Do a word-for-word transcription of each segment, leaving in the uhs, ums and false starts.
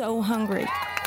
so hungry.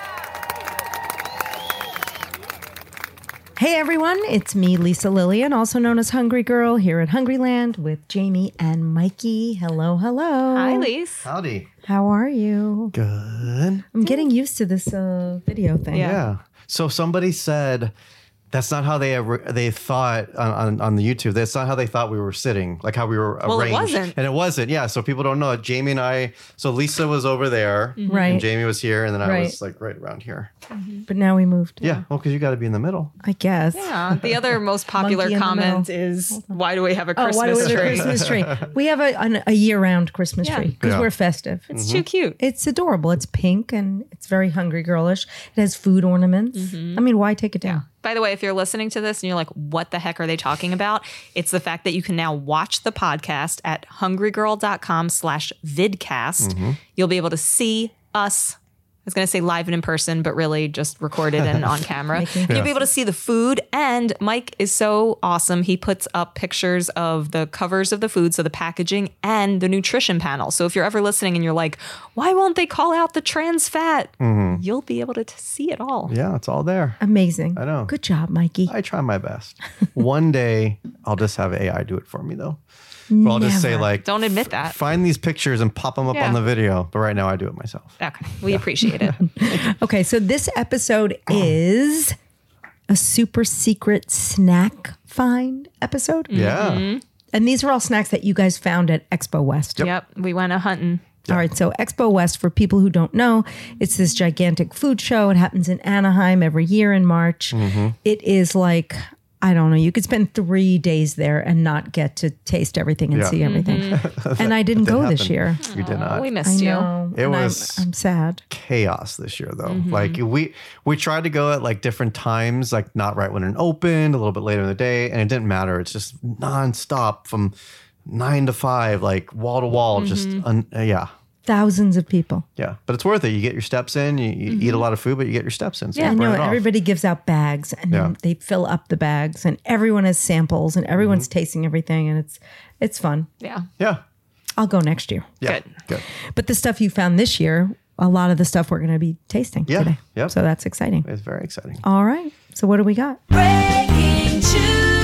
Hey everyone, it's me, Lisa Lillian, also known as Hungry Girl, here at Hungryland with Jamie and Mikey. Hello, hello. Hi, Lise. Howdy. How are you? Good. I'm getting used to this uh, video thing. Yeah. Yeah. So somebody said that's not how they ever, they thought on, on, on the YouTube. That's not how they thought we were sitting, like how we were Well, it arranged. wasn't. And it wasn't. Yeah. So people don't know it. Jamie and I, so Lisa was over there. Mm-hmm. Right. And Jamie was here. And then I Right. was like right around here. But now we moved. Yeah. Well, because you got to be in the middle. I guess. Yeah. The other most popular Monkey in the comment middle. is, why do we have a Oh, Christmas why do we have a tree? Christmas tree? We have a, an, a year-round Christmas Yeah. tree because Yeah. we're festive. It's too cute. It's adorable. It's pink and it's very Hungry Girlish. It has food ornaments. I mean, why take it down? By the way, if you're listening to this and you're like, what the heck are they talking about? It's the fact that you can now watch the podcast at hungrygirl.com slash vidcast. You'll be able to see us. I was going to say live and in person, but really just recorded and on camera. Making- You'll be able to see the food. And Mike is so awesome. He puts up pictures of the covers of the food, so the packaging and the nutrition panel. So if you're ever listening and you're like, why won't they call out the trans fat? You'll be able to t- see it all. Yeah. It's all there. Amazing. I know. Good job, Mikey. I try my best. One day I'll just have A I do it for me though. But I'll just say Never. like, Don't admit that. find these pictures and pop them up Yeah. on the video. But right now I do it myself. Okay. We appreciate it. Okay, so this episode is a super secret snack find episode. Yeah. And these are all snacks that you guys found at Expo West. Yep. We went a hunting. All right, so Expo West, for people who don't know, it's this gigantic food show. It happens in Anaheim every year in March. It is like, I don't know, you could spend three days there and not get to taste everything and Yeah. see everything. And I didn't go this happened. year. You did Oh, not. we I missed you. know. It and I'm- was- I'm, sad. Chaos this year though. Like we we tried to go at like different times, like not right when it opened, a little bit later in the day, and it didn't matter. It's just nonstop from nine to five, like wall to wall. Just un, uh, yeah, Thousands of people. yeah. But it's worth it. You get your steps in. You, you eat a lot of food, but you get your steps in. So Yeah, you I burn know. it off. Everybody gives out bags and Yeah. then they fill up the bags and everyone has samples and everyone's tasting everything and it's it's fun. Yeah. Yeah, I'll go next year. yeah, Good. good. But the stuff you found this year, a lot of the stuff we're going to be tasting Yeah, today. yep. So that's exciting. It's very exciting. All right. So what do we got? Breaking news.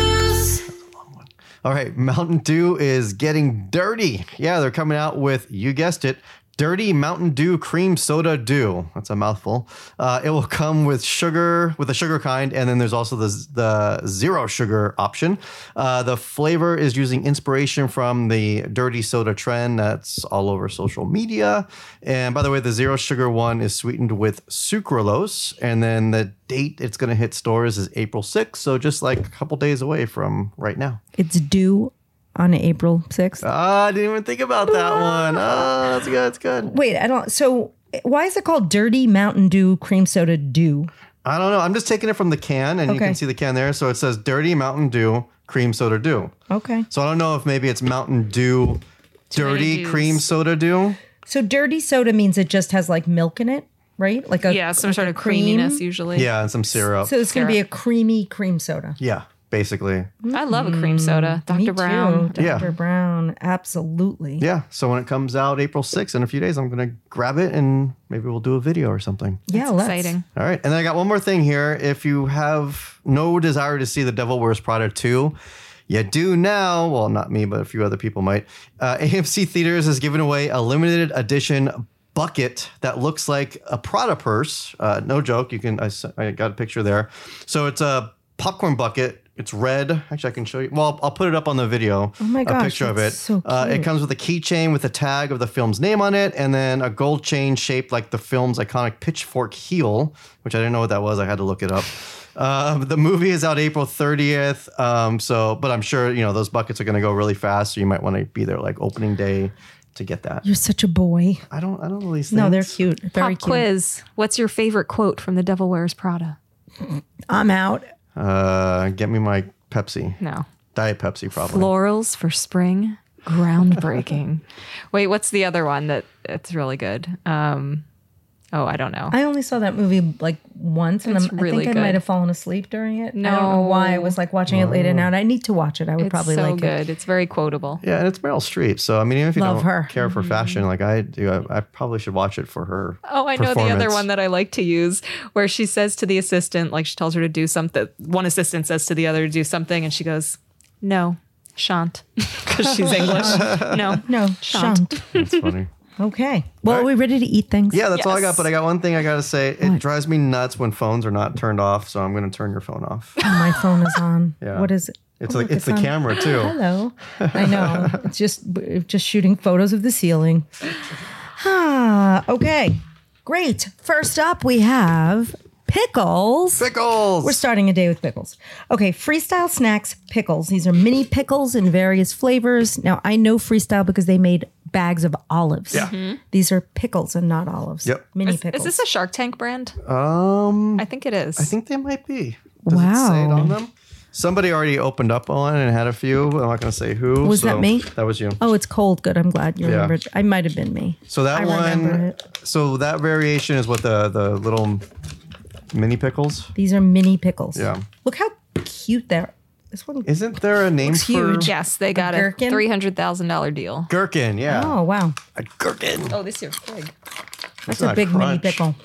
All right, Mountain Dew is getting dirty. Yeah, they're coming out with, you guessed it, Dirty Mountain Dew Cream Soda Dew. That's a mouthful. Uh, it will come with sugar, with the sugar kind, and then there's also the, the zero sugar option. Uh, the flavor is using inspiration from the dirty soda trend that's all over social media. And by the way, the zero sugar one is sweetened with sucralose. And then the date it's going to hit stores is April sixth. So just like a couple days away from right now. It's due on April sixth. Ah, I didn't even think about that one. Oh, that's good. That's good. Wait, I don't. So why is it called Dirty Mountain Dew Cream Soda Dew? I don't know. I'm just taking it from the can, and you Okay. can see the can there. So it says Dirty Mountain Dew Cream Soda Dew. Okay. So I don't know if maybe it's Mountain Dew Dirty dews. Cream Soda Dew. So dirty soda means it just has like milk in it, right? Like a Yeah. Some like sort a of creaminess cream. usually. Yeah, and some syrup. So it's going to be a creamy cream soda. yeah, basically. I love a cream soda. Me Doctor Brown. too. Yeah. Doctor Brown, absolutely. Yeah. So when it comes out April sixth in a few days, I'm going to grab it and maybe we'll do a video or something. Yeah, let's. Exciting. All right. And then I got one more thing here. If you have no desire to see The Devil Wears Prada two, you do now. Well, not me, but a few other people might. Uh, A M C Theaters is giving away a limited edition bucket that looks like a Prada purse. Uh, no joke. You can. I, s- I got a picture there. So it's a popcorn bucket. It's red. Actually, I can show you. Well, I'll put it up on the video. Oh my a gosh, picture of it. that's so Uh, it cute. comes with a keychain with a tag of the film's name on it, and then a gold chain shaped like the film's iconic pitchfork heel, which I didn't know what that was. I had to look it up. Uh, the movie is out April thirtieth. Um, so, but I'm sure you know those buckets are going to go really fast, so you might want to be there like opening day to get that. You're such a boy. I don't. I don't know these things. No, they're cute. Very Pop cute. quiz. What's your favorite quote from The Devil Wears Prada? I'm out. Uh, get me my Pepsi, No. Diet Pepsi, probably. Florals for spring. Groundbreaking. Wait, what's the other one that it's really good? Um, Oh, I don't know. I only saw that movie like once, and It's I'm, I really think I might good. have fallen asleep during it. I don't know No. why I was like watching it late at night. I need to watch it. I would It's probably so like good. it. It's very quotable. Yeah, and it's Meryl Streep. So I mean, even if you Love don't her. care for fashion like I do, I, I probably should watch it for her. Oh, I know the other performance. one that I like to use where she says to the assistant, like she tells her to do something. One assistant says to the other to do something, and she goes, "No, shan't," because she's English. No, No, Shan't. shan't. That's funny. Okay. Well, are we ready to eat things? Yeah, that's all I got. Yes. But I got one thing I got to say. It drives me nuts when phones are not turned off. So I'm going to turn your phone off. Oh, my phone is on. Yeah. What is it? It's Oh, like look, it's the on. camera too. Hello. I know. It's just just shooting photos of the ceiling. Ah, okay. Great. First up, we have pickles. Pickles. We're starting a day with pickles. Okay, Freestyle Snacks pickles. These are mini pickles in various flavors. Now, I know Freestyle because they made bags of olives. Yeah. These are pickles and not olives. Yep. Mini Is, pickles. is this a Shark Tank brand? Um, I think it is. I think they might be. Does it say it Wow. on them? Somebody already opened up one and had a few. I'm not going to say who. Was that so me? That was you. Oh, it's cold. Good. I'm glad you Yeah. remembered. I might have been me. So that I remember one. it. So that variation is what the the little mini pickles. These are mini pickles. Yeah. Look how cute they're. This one. Isn't there a name Looks for huge. Yes, they got a gherkin? three hundred thousand dollar deal. gherkin? Yeah, Oh wow, a gherkin. Oh, this is big. that's not a big mini crunch. pickle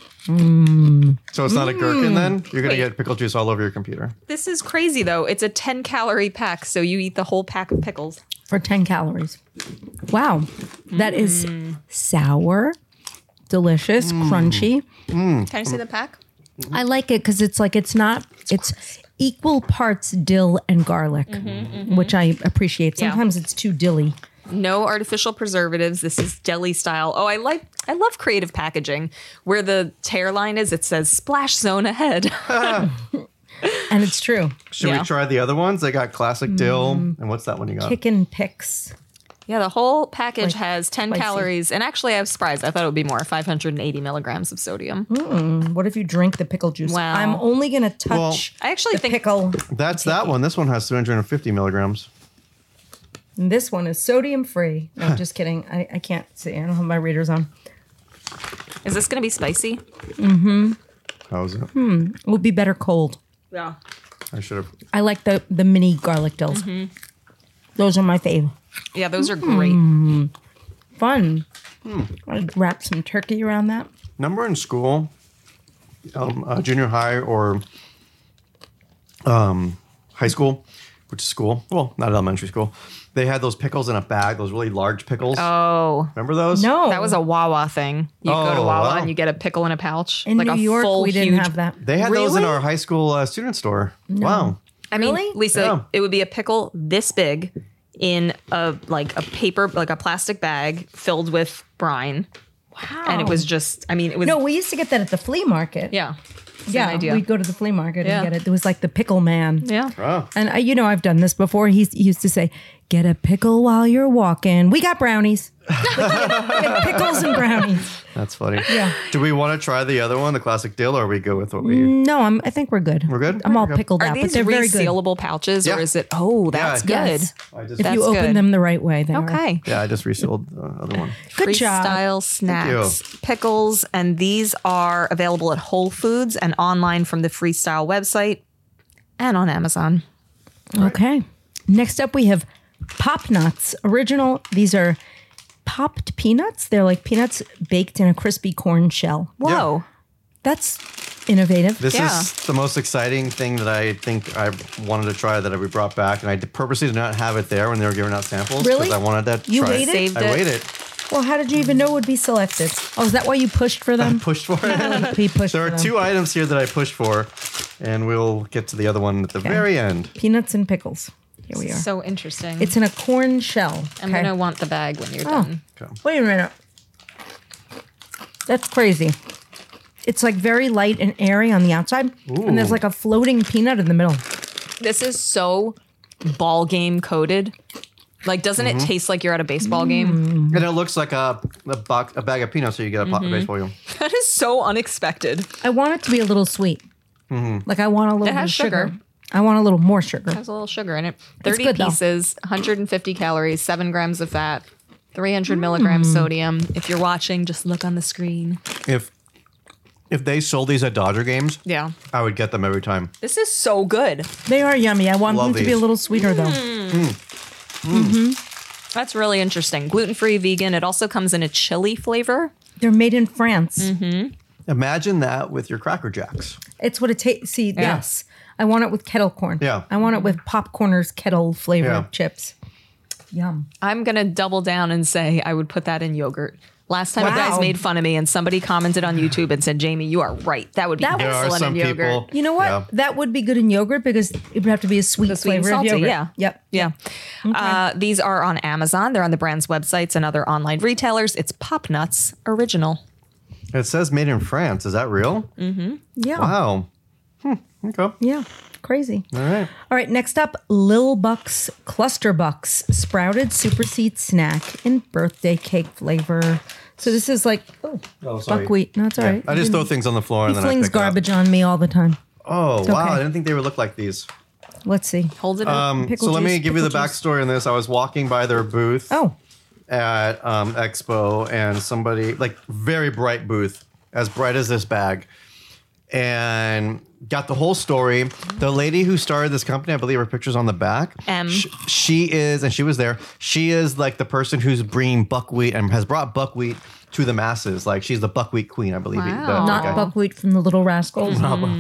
So it's not a gherkin then? You're gonna Wait. get pickle juice all over your computer. This is crazy though. It's a ten calorie pack, so you eat the whole pack of pickles. for ten calories. Wow, that is sour, delicious, crunchy. Can I see the pack? I like it because it's like it's not. It's equal parts dill and garlic, which I appreciate. Yeah. Sometimes it's too dilly. No artificial preservatives. This is deli style. Oh, I like I love creative packaging. Where the tear line is, it says splash zone ahead. And it's true. Should Yeah. we try the other ones? They got classic dill. And what's that one you got? Chicken picks. Yeah, the whole package Like has ten spicy. calories. And actually, I was surprised. I thought it would be more, five hundred eighty milligrams of sodium. What if you drink the pickle juice? Wow. I'm only gonna touch. Well, I actually the think pickle. That's that one. This one has three hundred fifty milligrams. And this one is sodium free. No, just kidding. I, I can't see. I don't have my readers on. is this going to be spicy? How's it? It would be better cold. Yeah. I should have. I like the the mini garlic dills. Those are my fave. Yeah, those are great. Fun. I'd wrap some turkey around that. Remember in school, um, uh, junior high or um, high school, which is school. Well, not elementary school. They had those pickles in a bag. Those really large pickles. Oh, Remember those? No, that was a Wawa thing. You go to Oh, Wawa wow. and you get a pickle in a pouch. in like New a York. full, We didn't huge have that. They had those in Really? our high school uh, student store. Wow. I mean, Really? Lisa, Yeah. it would be a pickle this big in a like a paper, like a plastic bag filled with brine, Wow. and it was just. I mean, it was. No, we used to get that at the flea market. yeah. Same yeah. idea. We'd go to the flea market Yeah. and get it. There was like the pickle man. Yeah. Oh. And I, you know, I've done this before. He's, he used to say, "Get a pickle while you're walking." We got brownies. We get pickles and brownies. That's funny. Yeah. Do we want to try the other one, the classic dill, or we go with what we? No, I'm. I think we're good. We're good? I'm all Okay. pickled Are out, but these they're very good. resealable pouches, Yeah. or is it? Oh, that's Yeah. good. Yes. I just, If That's you open good. them the right way, they are. Okay. yeah, I just resealed the other one. Good job. Freestyle snacks, pickles, and these are available at Whole Foods and online from the Freestyle website and on Amazon. Okay. Next up, we have Pop Nuts Original. These are popped peanuts. They're like peanuts baked in a crispy corn shell. Whoa. That's innovative. This Yeah. is the most exciting thing that I think I wanted to try that we brought back, and I purposely did not have it there when they were giving out samples. Really? Because I wanted to You try waited? it. Saved I it. waited. Well, how did you even know it would be selected? Oh, is that why you pushed for them? Pushed for it. He pushed There for are them. two items here that I pushed for, and we'll get to the other one at the very end. Peanuts and pickles. Here we are. So interesting. It's in a corn shell. I'm okay? going to want the bag when you're Oh. done. Okay. Wait a minute. That's crazy. It's like very light and airy on the outside, and there's Ooh. like a floating peanut in the middle. This is so ball game coated. Like, doesn't Mm-hmm. it taste like you're at a baseball Mm. game? And it looks like a a, box, a bag of peanuts, so you get a Mm-hmm. pot baseball game. That is so unexpected. I want it to be a little sweet. Like I want a little It has bit of sugar. sugar. I want a little more sugar. It has a little sugar in it. thirty good, though. pieces, one hundred fifty calories, seven grams of fat, three hundred milligrams Mm. sodium. If you're watching, just look on the screen. If If they sold these at Dodger games, Yeah. I would get them every time. This is so good. They are yummy. I want Love them to be a these. little sweeter though. That's really interesting. Gluten-free, vegan. It also comes in a chili flavor. They're made in France. Mm-hmm. Imagine that with your Cracker Jacks. It's what it tastes. See, yes. I want it with kettle corn. Yeah. I want it with Popcorners kettle flavored Yeah. chips. Yum. I'm going to double down and say I would put that in yogurt. Last time you guys Wow. made fun of me and somebody commented on YouTube and said, Jamie, you are right. That would be That There are excellent some in yogurt. people. You know what? Yeah. That would be good in yogurt because it would have to be a sweet, The sweet and flavor salty, of yogurt. yeah. Yep. Yeah. Uh, these are on Amazon. They're on the brand's websites and other online retailers. It's Pop Nuts Original. It says made in France. Is that real? Yeah. Wow. Hmm. Okay. Yeah. Crazy. All right. All right. Next up, Lil Bucks Cluster Bucks Sprouted Super Seed Snack in birthday cake flavor. So this is like oh, Oh, sorry. buckwheat. No, it's all Yeah. right. I just throw things on the floor He and then I flings pick it up. garbage on me all the time. Oh, wow. okay. I didn't think they would look like these. Let's see. Hold it up. Um, Pickle so let me juice, give you the pickle juice. backstory on this. I was walking by their booth Oh, at um, Expo, and somebody, like, very bright booth, as bright as this bag, and got the whole story. The lady who started this company, I believe her picture's on the back. M. Sh- She is, and she was there. She is like the person who's bringing buckwheat and has brought buckwheat to the masses. Like she's the buckwheat queen, I believe. Wow. The- not okay. buckwheat from the Little Rascals.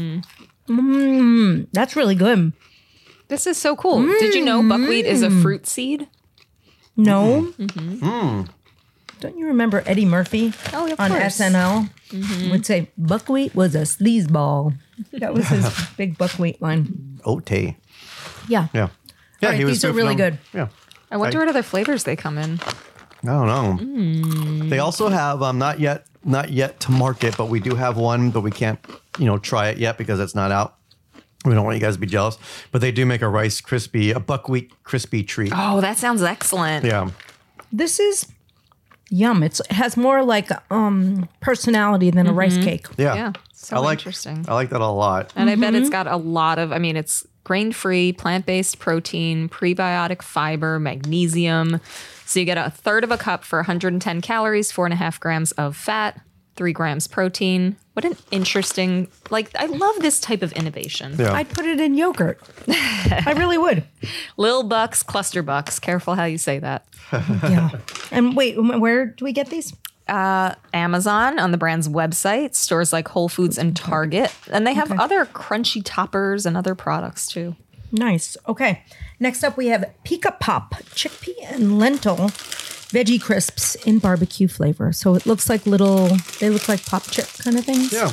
Mm, that's really good. This is so cool. Did you know buckwheat is a fruit seed? No. Mm-hmm. Don't you remember Eddie Murphy Oh, of on course. S N L? Would say buckwheat was a sleazeball. That was his big buckwheat line. Ote. Yeah. Yeah. Yeah. right, he was these are spoofing really them. good. Yeah. I wonder I- what other flavors they come in. I don't know. They also have um not yet not yet to market, but we do have one, but we can't you know try it yet because it's not out. We don't want you guys to be jealous, but they do make a Rice Krispie, a buckwheat crispy treat. Oh, that sounds excellent. Yeah, This is yum. It's, it has more like um personality than a rice cake. yeah, Yeah, so I like interesting. I like that a lot. And I bet it's got a lot of, I mean, it's grain free, plant based protein, prebiotic fiber, magnesium. So you get a third of a cup for one hundred ten calories, four and a half grams of fat, three grams protein. What an interesting, like, I love this type of innovation. Yeah, I'd put it in yogurt. I really would. Lil Bucks, Cluster Bucks. Careful how you say that. Yeah. And wait, wh- where do we get these? Amazon on the brand's website, stores like Whole Foods and Target. And they have other crunchy toppers and other products too. Nice. Okay. Next up, we have Pika Pop chickpea and lentil veggie crisps in barbecue flavor. So it looks like little, they look like pop chip kind of things. yeah.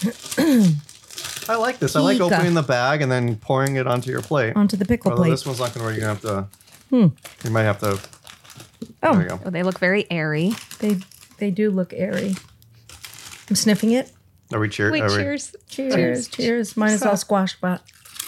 I like this. I like Pika. opening the bag and then pouring it onto your plate. Onto the pickle Although plate. this one's not going to work. You're going to have to. You might have to. Oh, There you go. Oh, they look very airy. they they do look airy. I'm sniffing it. Are we cheer? Wait, are we- cheers. Cheers, cheers. Mine is all squash, but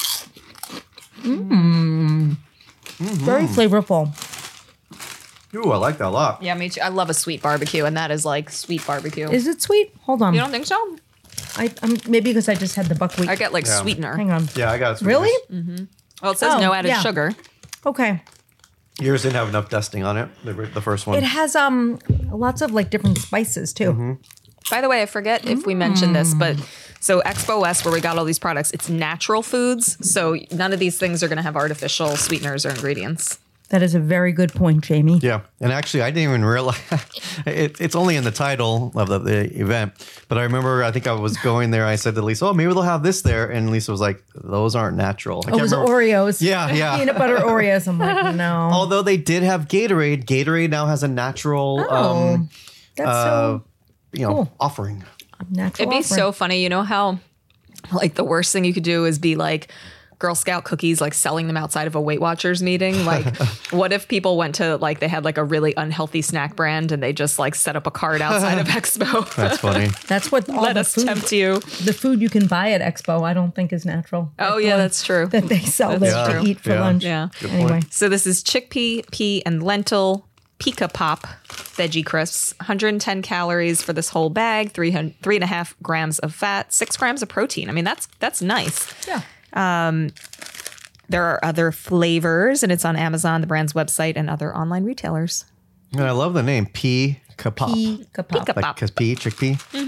mm. Very flavorful. Ooh, I like that a lot. Yeah, me too. I love a sweet barbecue, and that is like sweet barbecue. Is it sweet? Hold on. you don't think so? I I'm, maybe because I just had the buckwheat. I get like Yeah. sweetener. Hang on. Yeah, I got it. Really? Well, it says Oh, no added yeah. sugar. Okay. Yours didn't have enough dusting on it. The, the first one. It has um lots of like different spices too. Mm-hmm. By the way, I forget if we mentioned this, but so Expo West, where we got all these products, it's natural foods. So none of these things are going to have artificial sweeteners or ingredients. That is a very good point, Jamie. Yeah, and actually, I didn't even realize it, it's only in the title of the, the event. But I remember, I think I was going there. I said to Lisa, "Oh, maybe they'll have this there," and Lisa was like, "Those aren't natural." I Oh, it was remember- Oreos. Yeah, yeah. Peanut butter Oreos. I'm like, no. Although they did have Gatorade. Gatorade now has a natural, Oh, um, that's uh, so you know, cool. offering. natural. It'd be offering. so funny. You know how, like, the worst thing you could do is be like Girl Scout cookies, like selling them outside of a Weight Watchers meeting. Like, what if people went to, like, they had like a really unhealthy snack brand and they just like set up a cart outside of Expo? That's funny. That's what all Let the us food, tempt you. the food you can buy at Expo. I don't think is natural. Oh, Like yeah, the that's true. that they sell That's there true. to eat for Yeah. lunch. Yeah. Good Anyway, point. So this is chickpea, pea, and lentil Pika Pop veggie crisps. one hundred ten calories for this whole bag. Three hundred, three and a half grams of fat. Six grams of protein. I mean, that's that's nice. yeah. There are other flavors, and it's on Amazon, the brand's website, and other online retailers. And I love the name Pea Kapop. Pea kapop. Pika- Like Pop. cause pea, chickpea.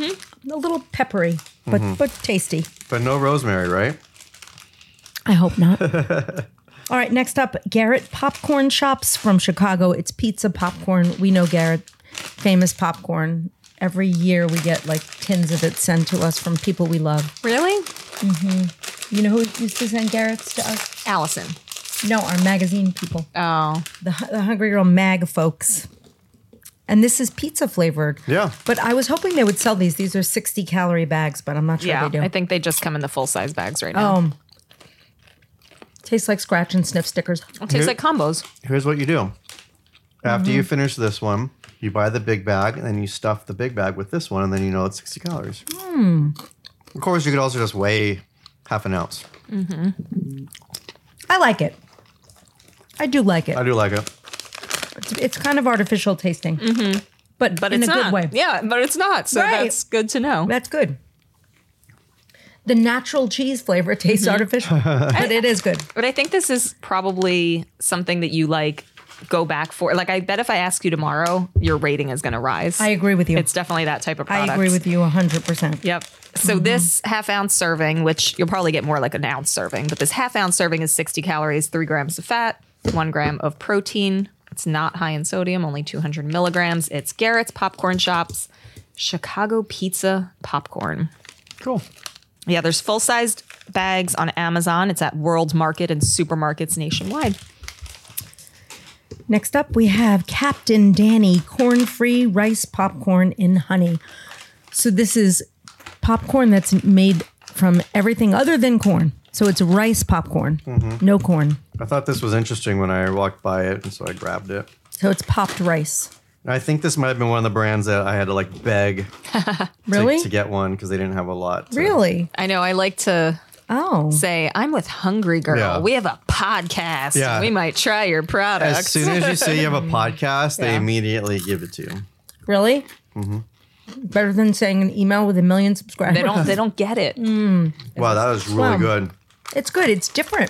a little peppery, but but tasty. But no rosemary, right? I hope not. All right, next up, Garrett Popcorn Shops from Chicago. It's pizza popcorn. We know Garrett, famous popcorn. Every year we get like tins of it sent to us from people we love. Really? You know who used to send Garrett's to us? Allison. No, our magazine people. Oh. The, the Hungry Girl mag folks. And this is pizza flavored. Yeah. But I was hoping they would sell these. These are sixty calorie bags, but I'm not sure Yeah, they do. I think they just come in the full size bags right now. Um, tastes like scratch and sniff stickers. It tastes like combos. Here's what you do. After Mm-hmm. you finish this one, you buy the big bag, and then you stuff the big bag with this one, and then you know it's sixty calories. Mm. Of course, you could also just weigh half an ounce. I like it. I do like it. I do like it. It's, it's kind of artificial tasting, mm-hmm. but, But in it's a not. good way. Yeah, but it's not. So Right. that's good to know. That's good. The natural cheese flavor tastes artificial, but it is good. But I think this is probably something that you like go back for. Like, I bet if I ask you tomorrow, your rating is going to rise. I agree with you. It's definitely that type of product. I agree with you one hundred percent. Yep. So this half ounce serving, which you'll probably get more like an ounce serving, but this half ounce serving is sixty calories, three grams of fat, one gram of protein. It's not high in sodium, only two hundred milligrams. It's Garrett's Popcorn Shops, Chicago Pizza Popcorn. Cool. Yeah, there's full-sized bags on Amazon. It's at World Market and supermarkets nationwide. Next up, we have Captain Danny corn-free rice popcorn in honey. So this is popcorn that's made from everything other than corn. So it's rice popcorn, no corn. I thought this was interesting when I walked by it, and so I grabbed it. So it's popped rice. I think this might have been one of the brands that I had to like beg Really? to, to get one because they didn't have a lot. So- Really? I know, I like to Oh. say, I'm with Hungry Girl. Yeah. We have a podcast. Yeah. We might try your products. As soon as you say you have a podcast, they Yeah. immediately give it to you. Really? Better than saying an email with a million subscribers. they don't they don't get it. Wow, that was really Wow. good. It's good. It's different.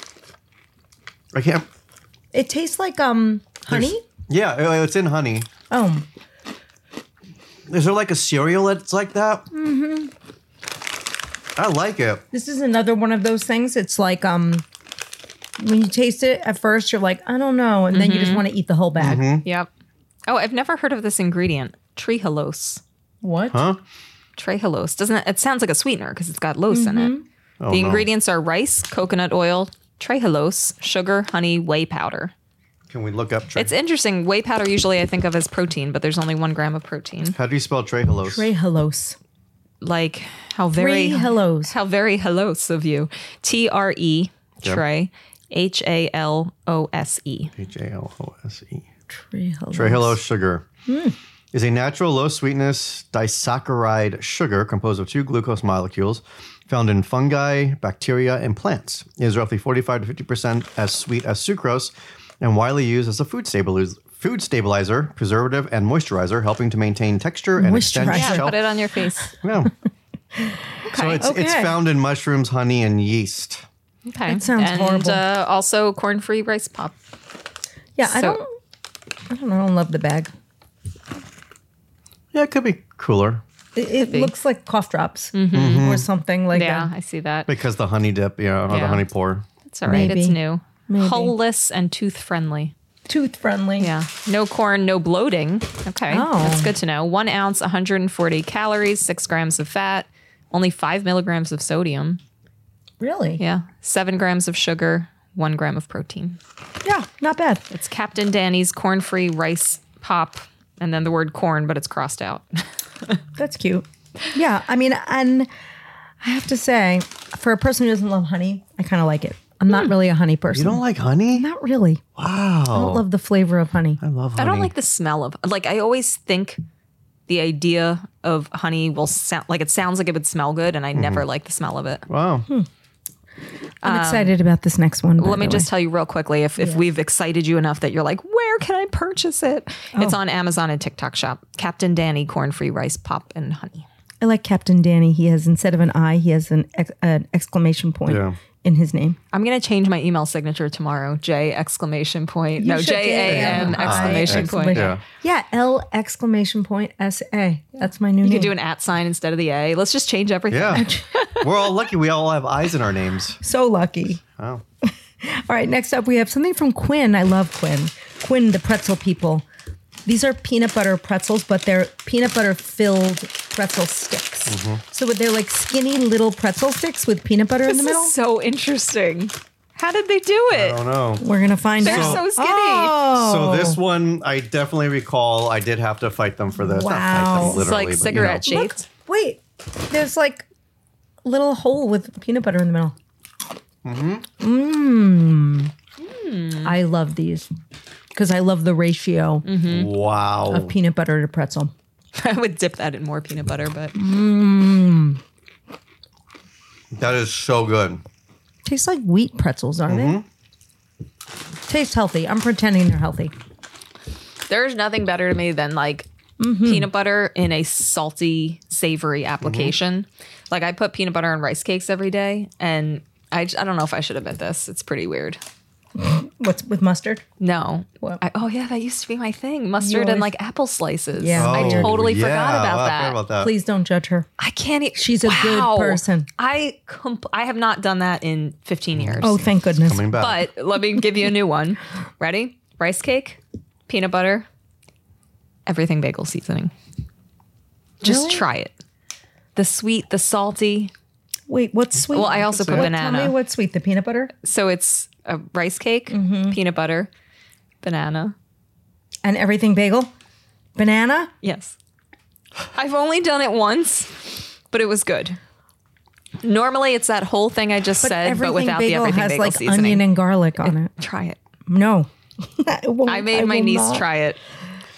I can't. It tastes like um honey. There's- Yeah, it- it's in honey. Oh, Is there like a cereal that's like that? Mm-hmm. I like it. this is another one of those things. It's like um when you taste it at first, you're like, I don't know, and then you just want to eat the whole bag. Yep. Oh, I've never heard of this ingredient. Trehalose. What? Huh? Trehalose. Doesn't it? It sounds like a sweetener because it's got lose in it. Oh, the no. ingredients are rice, coconut oil, trehalose, sugar, honey, whey powder. Can we look up? Tre- It's interesting. Whey powder usually I think of as protein, but there's only one gram of protein. How do you spell trehalose? Trehalose. Like how very Three hellos. how very hellos of you. T R E Yep. Trey H A L O S E. H A L O S E. Trehalose. Trehalose sugar is a natural low sweetness disaccharide sugar composed of two glucose molecules found in fungi, bacteria, and plants. It is roughly forty-five to fifty percent as sweet as sucrose and widely used as a food stabilizer, food stabilizer, preservative, and moisturizer, helping to maintain texture and extend Moisturizer. Yeah, shelf. put it on your face. Yeah. So it's, it's Okay. found in mushrooms, honey, and yeast. Okay. That sounds and, horrible. Uh, also corn-free rice pop. Yeah, I So- don't. I don't know. I don't love the bag. Yeah, it could be cooler It, it be. looks like cough drops or something like Yeah, that. I see that. because the honey dip, you know, or the Yeah. honey pour. It's all right. It's Maybe. new. Maybe. Hull-less and tooth-friendly. Tooth friendly. Yeah. No corn, no bloating. Okay. Oh. That's good to know. One ounce, one hundred forty calories, six grams of fat, only five milligrams of sodium. Really? Yeah. Seven grams of sugar, one gram of protein. Yeah, not bad. It's Captain Danny's corn-free rice pop, and then the word corn, but it's crossed out. That's cute. Yeah, I mean, and I have to say, for a person who doesn't love honey, I kind of like it. I'm not really a honey person. You don't like honey? Not really. Wow. I don't love the flavor of honey. I love honey. I don't like the smell of like I always think the idea of honey will sound like it sounds like it would smell good, and I never like the smell of it. Wow. I'm excited about this next one. by Let me the just way. tell you real quickly if, if we've excited you enough that you're like, where can I purchase it? It's on Amazon and TikTok Shop. Captain Danny corn-free rice pop and honey. I like Captain Danny. He has, instead of an I, he has an, ex- an exclamation point Yeah. in his name. I'm going to change my email signature tomorrow. J exclamation point. You no, should J A N do. exclamation I- point. Yeah. Yeah, L exclamation point S A. That's my new You name. could do an at sign instead of the A. Let's just change everything. Yeah. We're all lucky we all have eyes in our names. So lucky. Oh. All right, next up we have something from Quinn. I love Quinn. Quinn, the pretzel people. These are peanut butter pretzels, but they're peanut butter filled pretzel sticks. Mm-hmm. So they're like skinny little pretzel sticks with peanut butter in This the middle. is so interesting. How did they do it? I don't know. We're gonna find They're out. so skinny. Oh. So this one, I definitely recall I did have to fight them for this. Not fight Wow. them It's It's literally, like but, cigarette you know. shaped. Wait, there's like a little hole with peanut butter in the middle. Mm-hmm. Mmm. I love these because I love the ratio Wow. of peanut butter to pretzel. I would dip that in more peanut butter, but That is so good. Tastes like wheat pretzels, aren't they? Tastes healthy. I'm pretending they're healthy. there's nothing better to me than like peanut butter in a salty, savory application. Like I put peanut butter on rice cakes every day, and I, j- I don't know if I should admit this. It's pretty weird. What's with mustard? No. What? I, oh yeah, that used to be my thing. Mustard always- and like apple slices. Yeah. I Oh, totally yeah. forgot about Wow, I that. forgot about that. Please don't judge her. I can't. E- She's a good Wow. person. I comp- I have not done that in fifteen years. Oh, thank goodness. Coming back. But let me give you a new one. Ready? Rice cake, peanut butter, everything bagel seasoning. Just Really? try it. The sweet, the salty. Wait, what's sweet? Well, I also put What- banana. Tell me what's sweet. The peanut butter So it's a rice cake, Mm-hmm. peanut butter, banana. and everything bagel. Banana. Yes. I've only done it once, but it was good. Normally it's that whole thing I just But said, everything but without the bagel everything has bagel like seasoning. onion and garlic on it. Try it. No. I, won't- I made my will niece not. try it.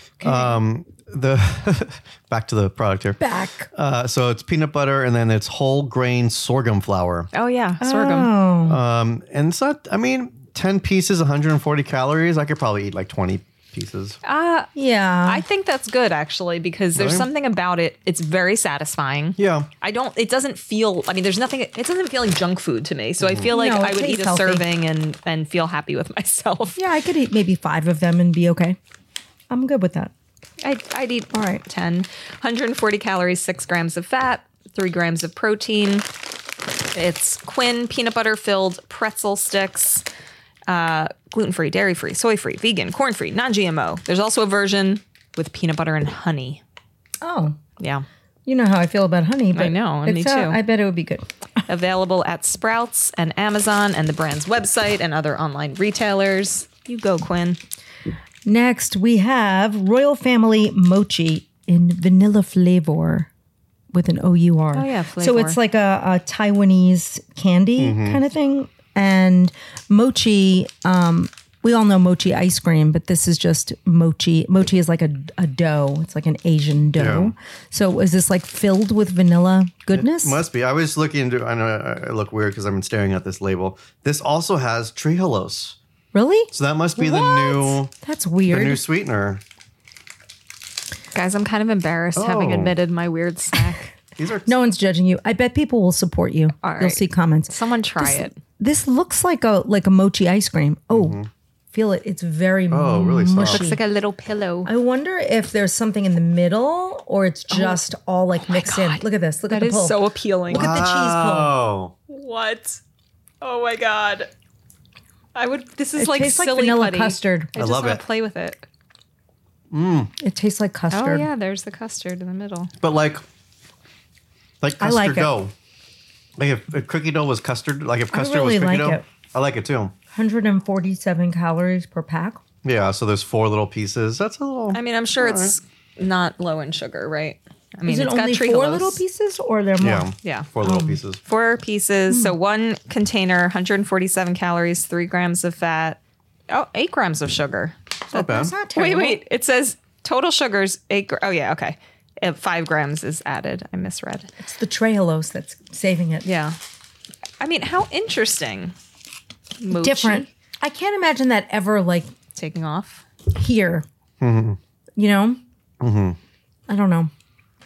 The back to the product here. Back. Uh, so it's peanut butter and then it's whole grain sorghum flour. Oh yeah, sorghum. Oh. Um, and it's not, I mean, ten pieces, one hundred forty calories. I could probably eat like twenty pieces. Uh, Yeah. I think that's good actually because there's Really? something about it. It's very satisfying. Yeah. I don't. It doesn't feel. I mean, there's nothing. It doesn't feel like junk food to me. So I feel like No, it I would eat tastes a healthy. serving and and feel happy with myself. yeah, I could eat maybe five of them and be okay. I'm good with that. I'd, I'd eat All right. ten. one hundred forty calories, six grams of fat, three grams of protein. It's Quinn peanut butter filled pretzel sticks. Uh, gluten free, dairy free, soy free, vegan, corn free, non G M O. There's also a version with peanut butter and honey. Oh, Yeah. you know how I feel about honey. But know, and me it's, uh, too. I bet it would be good. Available at Sprouts and Amazon and the brand's website and other online retailers. You go, Quinn. Next, we have Royal Family Mochi in vanilla flavor with an O U R. Oh, yeah, So flavor. it's like a, a Taiwanese candy kind of thing. And mochi, um, we all know mochi ice cream, but this is just mochi. Mochi is like a, a dough. It's like an Asian dough. Yeah. So is this like filled with vanilla goodness? Must be. I was looking into, I know I look weird because I've been staring at this label. This also has trehalose. Really? So that must be What? the new, That's the weird. new sweetener. Guys, I'm kind of embarrassed having Oh. admitted my weird snack. These are No one's judging you. I bet people will support you. All You'll right. see comments. Someone try it. This looks like a like a mochi ice cream. Oh, feel it. It's very Oh, really soft. mushy. Looks like a little pillow. I wonder if there's something in the middle or it's just all like mixed in. God. Look at this. Look That at the is pull. so appealing. Look at the cheese pull. Oh. What? Oh my god. I would. This is It like tastes like silly vanilla putty. custard. I, I just love want it. to play with it. It tastes like Oh custard. yeah, there's the custard in the middle. But like, like I custard like it. dough. Like if, if cookie dough was custard, like if custard really was cookie like dough, it. I like it too. one hundred forty-seven calories per pack. Yeah, so there's four little pieces. That's a little. I mean, I'm sure it's not low in sugar, right? I mean, Is it it's only got four trehalose. little pieces or are there more? yeah, Yeah. four little pieces. Four pieces. So Hmm. one container, one hundred forty-seven calories, three grams of fat. Oh, eight grams of sugar. Not bad. That's not Wait, terrible. wait. It says total sugars eight. Gr- oh yeah, okay. Uh, Five grams is added. I misread. It's the trehalose that's saving it. Yeah. I mean, how interesting. Mochi Different. I can't imagine that ever like taking off. here. You know? Mm-hmm. I don't know.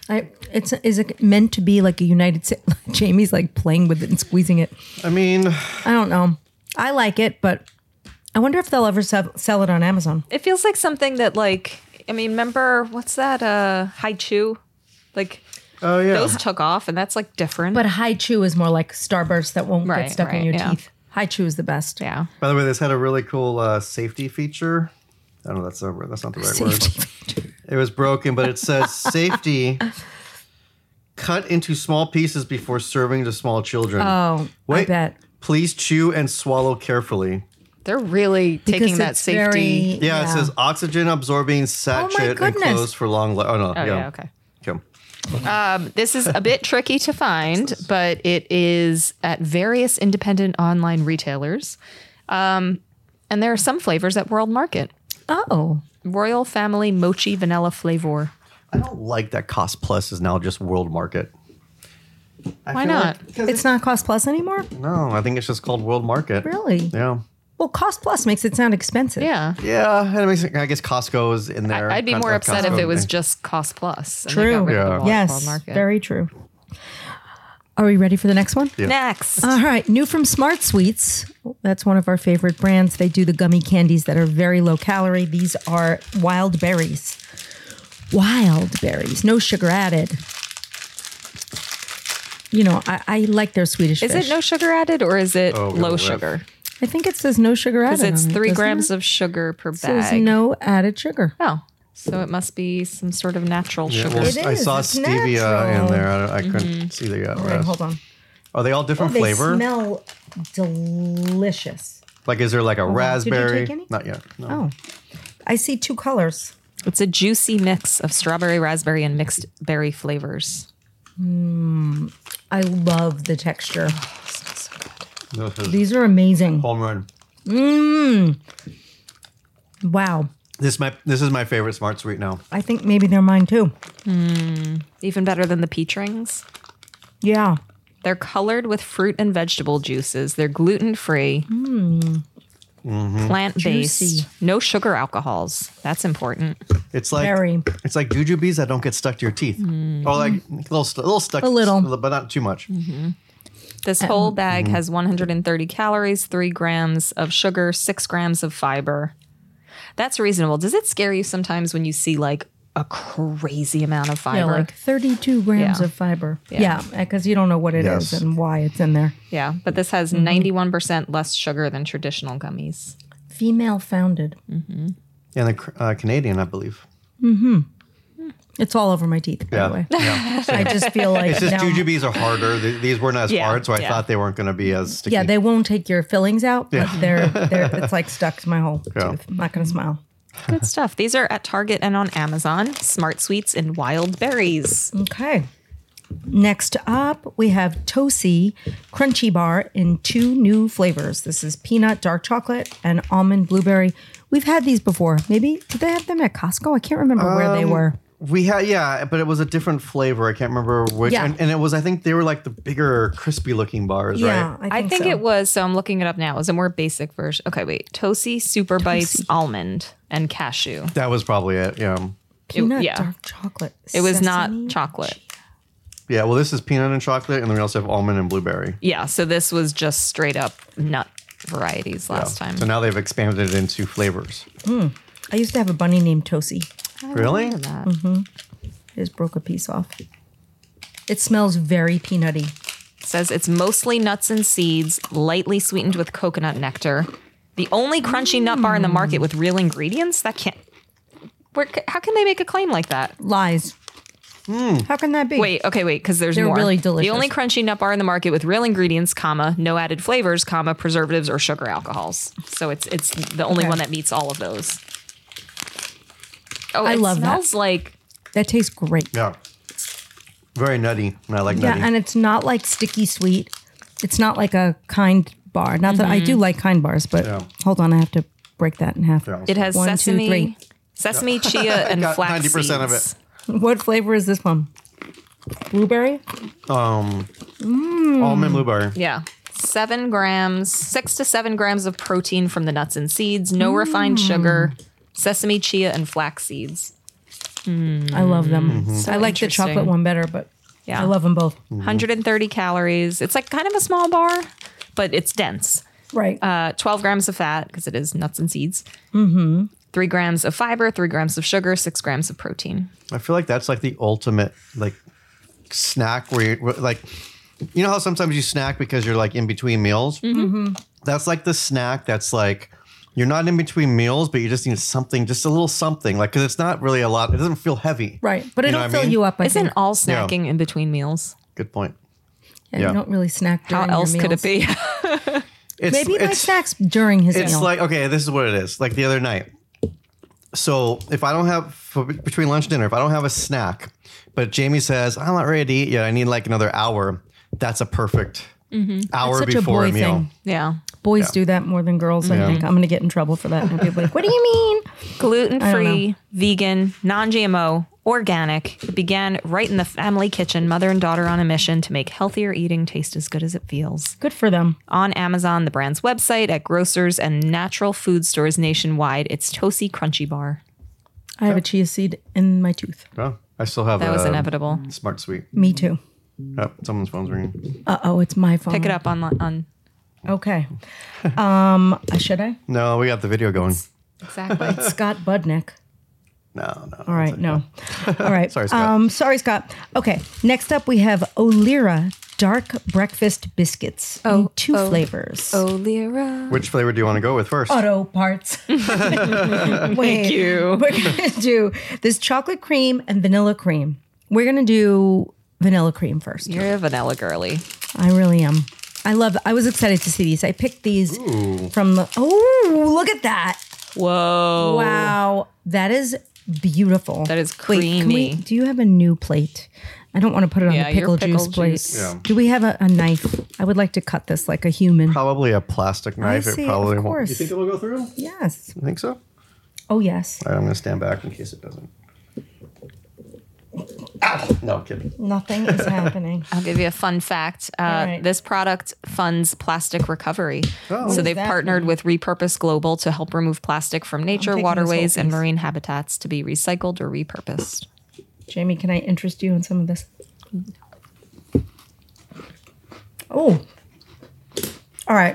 I, it's is it meant to be like a United States? Jamie's like playing with it and squeezing it. I mean, I don't know. I like it, but I wonder if they'll ever sell, sell it on Amazon. It feels like something that, like, I mean, remember, what's that? Uh, Hai Chew? Like, oh yeah. those took off, and that's, like, different. But Hai Chew is more like Starburst that won't Right, get stuck in right, your yeah. teeth. Hai Chew is the best. yeah. By the way, this had a really cool uh, safety feature. I don't know. That's a, that's not the right Safety. word. It was broken, but it says safety. Cut into small pieces before serving to small children. Oh, I Wait, bet. Please chew and swallow carefully. They're really taking Because that it's safety. very- Yeah, it says oxygen absorbing sachet goodness. enclosed for long. Li- oh no. Oh, yeah. yeah, okay. Okay. Um, this is a bit tricky to find, but it is at various independent online retailers. Um, and there are some flavors at World Market. Oh, Royal Family Mochi Vanilla Flavor. I don't like that Cost Plus is now just World Market. I Why feel not? like- 'cause it's not Cost Plus anymore? no, I think it's just called World Market. Really? Yeah. Well, Cost Plus makes it sound expensive. Yeah. Yeah, and it makes, I guess Costco is in there. I- I'd be Con- more uh, upset if Costco. it was just Cost Plus. and they True. got rid of the Yeah. World- Yes, World Market. very true. Are we ready for the next one? Yeah. Next. All right, new from Smart Sweets. That's one of our favorite brands. They do the gummy candies that are very low calorie. These are wild berries. Wild berries, no sugar added. You know, I, I like their Swedish Is fish. it no sugar added or is it Oh, low whiff. sugar? I think it says no sugar added. Because it's on it, three doesn't grams it? of sugar per It says bag. no added sugar. Oh, so it must be some sort of natural Yeah, sugar. well, It I is, saw it's stevia natural. in there. I, I couldn't see the uh, All right, rest. hold on. Are they all Oh, different they flavor? smell delicious. Like, is there like a on. Did you raspberry? take any? Not yet. No. Oh, I see two colors. It's a juicy mix of strawberry, raspberry, and mixed berry flavors. I love the texture. This is These are amazing. home run. Wow. This is my this is my favorite Smart Sweet now. I think maybe they're mine too. Even better than the peach rings. Yeah. They're colored with fruit and vegetable juices. They're gluten free, plant based, Juicy. no sugar alcohols. That's important. It's like Very. it's like jujubes that don't get stuck to your teeth, or like a little st- a little stuck, A little. but not too much. This whole bag has one hundred thirty calories, three grams of sugar, six grams of fiber. That's reasonable. Does it scare you sometimes when you see like a crazy amount of Yeah, fiber? like thirty-two grams Yeah. of fiber. Yeah. Yeah, because you don't know what it is Yes. and why it's in there. Yeah, but this has ninety-one percent less sugar than traditional gummies. Female founded. And the uh, Canadian, I believe. It's all over my teeth, by Yeah, the way. yeah. I just feel like It's just now- jujubes are harder. Th- These weren't as Yeah, hard, so I yeah. thought they weren't going to be as sticky. yeah, they won't take your fillings out, but they're they're it's like stuck to my whole Yeah. tooth. I'm not gonna smile. Good stuff. These are at Target and on Amazon. Smart Sweets and Wild Berries. Okay. Next up, we have Tosi Crunchy Bar in two new flavors. This is peanut dark chocolate and almond blueberry. We've had these before. Maybe did they have them at Costco? I can't remember where they Um, were. We had, yeah, but it was a different flavor. I can't remember which. Yeah. And, and it was, I think they were like the bigger, crispy looking bars, Yeah, right? I I think, think so. it was, so I'm looking it up now. It was a more basic version. Okay, wait. Tosi Super Bites Almond and Cashew. That was probably it. Yeah. peanut yeah. dark chocolate. It was Sesame? not chocolate. Yeah. Well, this is peanut and chocolate, and then we also have almond and blueberry. Yeah, so this was just straight up nut varieties last Yeah. time. So now they've expanded it into flavors. I used to have a bunny named Tosi. Really? Look at that. I just broke a piece off. It smells very peanutty. It says it's mostly nuts and seeds, lightly sweetened with coconut nectar. The only crunchy nut bar in the market with real ingredients? That can't. Where, how can they make a claim like that? Lies. How can that be? Wait, okay, wait, because there's They're more. really The delicious. only crunchy nut bar in the market with real ingredients, comma, no added flavors, comma, preservatives or sugar alcohols. So it's it's the only Okay. one that meets all of those. Oh, I it love that. smells like That tastes great. Yeah. Very nutty. And I like Yeah, nutty. and it's not like sticky sweet. It's not like a kind bar. Not that I do like kind bars, but Yeah. hold on, I have to break that in half. Yeah. it has One, two, sesame, three. sesame, chia, and Got flax ninety percent of seeds. What flavor is this one? Blueberry? um, Mm. almond blueberry. Yeah. Seven grams, six to seven grams of protein from the nuts and seeds, no refined Mm. sugar, sesame, chia, and flax seeds. I love them. So I like the interesting. chocolate one better, but Yeah. I love them both. one hundred thirty calories. It's like kind of a small bar, but it's dense. Right. Uh, twelve grams of fat because it is nuts and seeds. Mm-hmm. Three grams of fiber, three grams of sugar, six grams of protein. I feel like that's like the ultimate like snack where you're like, you know how sometimes you snack because you're like in between meals? Mm-hmm. That's like the snack that's like, you're not in between meals, but you just need something, just a little something. Like, because it's not really a lot. It doesn't feel heavy. right. But You it'll know what I fill mean? you up, I Isn't think. all snacking in between meals? Good point. Yeah, yeah. You don't really snack How during your else could it meals. be? It's, Maybe my it's, snacks during his It's meal. like, okay, this is what it is. Like the other night. So if I don't have, for, between lunch and dinner, if I don't have a snack, but Jamie says, I'm not ready to eat yet, I need like another hour, that's a perfect hour That's such a before a, boy meal. thing. Yeah. Boys Yeah. do that more than girls, I Yeah. think. I'm going to get in trouble for that. And people are like, what do you mean? Gluten-free, vegan, non-G M O, organic. It began right in the family kitchen, mother and daughter on a mission to make healthier eating taste as good as it feels. Good for them. On Amazon, the brand's website, at grocers and natural food stores nationwide, it's Toasty Crunchy Bar. I have a chia seed in my tooth. Oh, I still have That was a inevitable. Smart Sweet. Me too. Oh, someone's phone's ringing. Uh-oh, it's my phone. Pick it up on on Okay. Um, uh, should I? No, we got the video going. exactly. Scott Budnick. No, no. All right, no. All right. Sorry, Scott. Um, sorry, Scott. Okay. Next up, we have Olira Dark Breakfast Biscuits in Oh, two oh, flavors. Oh, Lyra. Which flavor do you want to go with first? Auto parts. Wait, Thank you. We're gonna do this chocolate cream and vanilla cream. We're gonna do vanilla cream first. You're a vanilla girly. I really am. I love. I was excited to see these. I picked these from the. Oh, look at that! Whoa. Wow, that is beautiful. That is Wait, can we- creamy. do you have a new plate? I don't want to put it on Yeah, the your pickle juice pickle plate. juice. Yeah. Do we have a, a knife? I would like to cut this like a human. Probably a plastic knife. see, it probably of won't. course. You think it will go through? Yes. You think so? Oh yes. All right, I'm going to stand back in case it doesn't. Ow! No, I'm kidding. Nothing is happening. I'll give you a fun fact. Uh, All right. This product funds plastic recovery. Oh. So What they've does that partnered mean? with Repurpose Global to help remove plastic from nature, taking this whole waterways, and piece. marine habitats to be recycled or repurposed. Jamie, can I interest you in some of this? Oh. All right.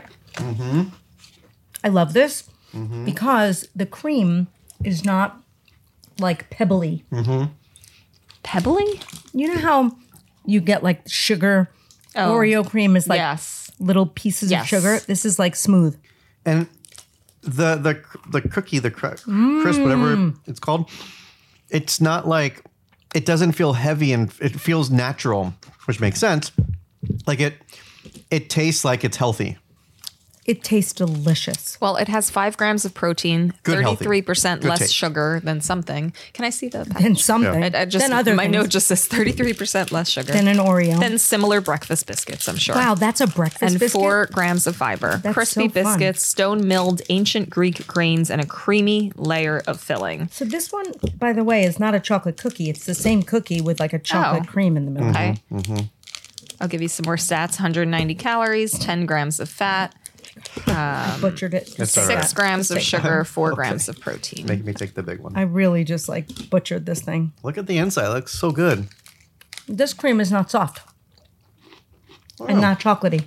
I love this because the cream is not like pebbly. Pebbly? You know how you get like sugar? Oreo cream is like yes. little pieces Yes. of sugar. This is like smooth. And the the the cookie, the cr- crisp, whatever it's called, it's not like, it doesn't feel heavy and it feels natural, which makes sense. Like it, it tastes like it's healthy. It tastes delicious. Well, it has five grams of protein, Good, healthy. thirty-three percent Good less taste. sugar than something. Can I see the package? And something. I, I just, then other my things. note just says thirty-three percent less sugar Than an Oreo. than similar breakfast biscuits, I'm sure. Wow, that's a breakfast And biscuit. four grams of fiber. That's Crispy so fun. biscuits, stone milled ancient Greek grains, and a creamy layer of filling. So this one, by the way, is not a chocolate cookie. It's the same cookie with like a chocolate Oh. cream in the middle. Okay. I'll give you some more stats one hundred ninety calories, ten grams of fat, I butchered it. It's all six right. grams of sugar, four grams of protein. Make me take the big one. I really just like butchered this thing. Look at the inside. It looks so good. This cream is not soft and not chocolatey.